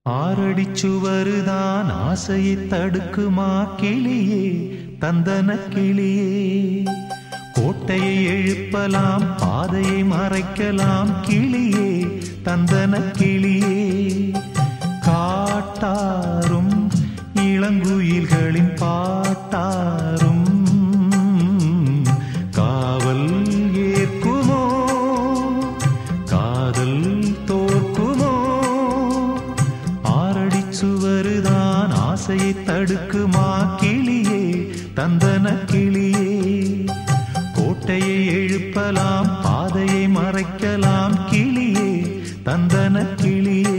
ஆரடிச்சுவருதான் ஆசையை தடுக்குமா கிளியே தந்தன கிளியே. கோட்டையை எழுப்பலாம் பாதையை மறைக்கலாம் கிளியே தந்தன கிளியே. காட்டாரும் இளங்குயில்களின் பாட்டாரும் காவல் ஏற்குமோ காதல் தோற்குமோ. ஆரடிச்சுவருதான் ஆசையை தடுக்குமா கிளியே தந்தன கிளியே. கோட்டையை எழுப்பலாம் பாதையை மறைக்கலாம் கிளியே தந்தன கிளியே.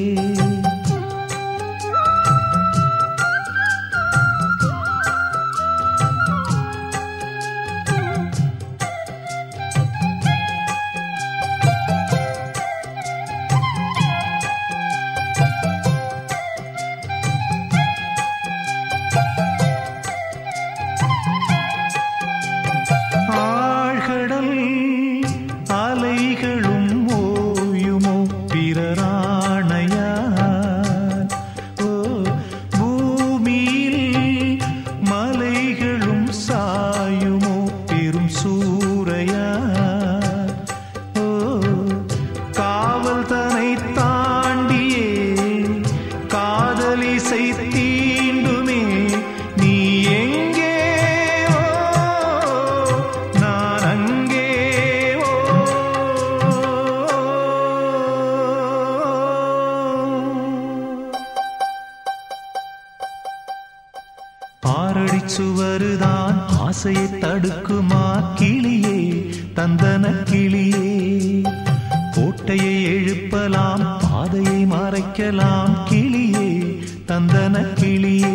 அலைகளும் ஓயுமோ பிறராணையால். பூமியில் மலைகளும் சாயுமோ பெரும் சூறையால். காவல் தனை தாண்டியே காதலிசை தீண்டுமே நீ எங்கே ஆரடிச்சுவருதான் ஆசையை தடுக்குமா கிளியே தந்தன கிளியே. கோட்டையை எழுப்பலாம் பாதையை மறைக்கலாம் கிளியே தந்தன கிளியே.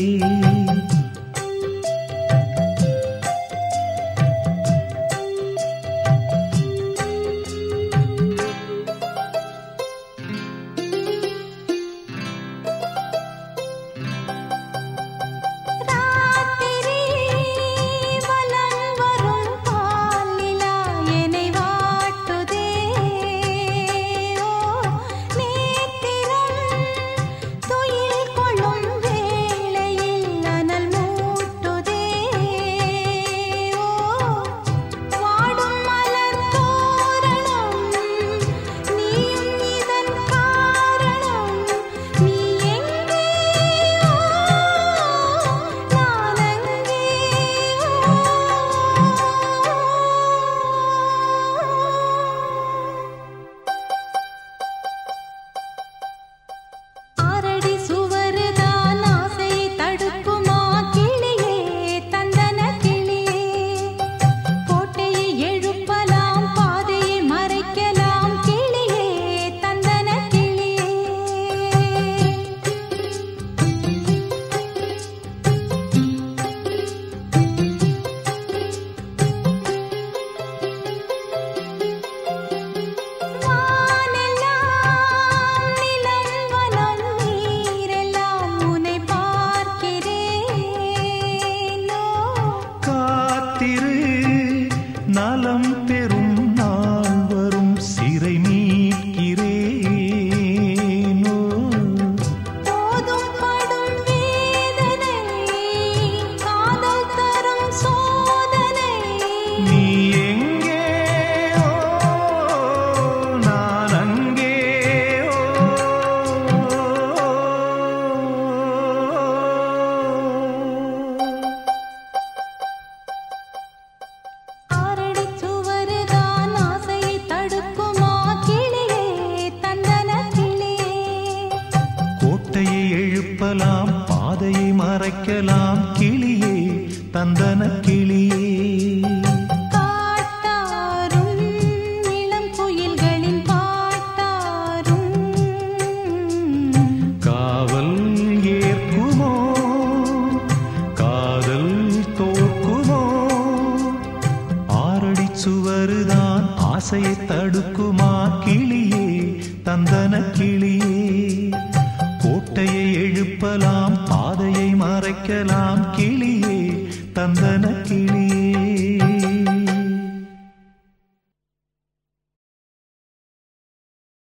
நலம் பெறும் நாள் வரும் சிறை மீட்கிறேனோ. போதும் படும் வேதனை காதல் தரும் சோதனை. நீ எங்கே நான் அங்கே. கோட்டையை எழுப்பலாம் பாதையை மறைக்கலாம் கிளியே தந்தன கிளியே. காட்டாரும் இளம் குயில்களின் பாட்டாரும் காவல் ஏற்குமோ காதல் தோற்குமோ. ஆரடிச்சுவருதான் ஆசையை தடுக்குமா கிளியே தந்தன கிளியே. கோட்டையை எழுப்பலாம் பாதையை மறைக்கலாம் கிளியே தந்தன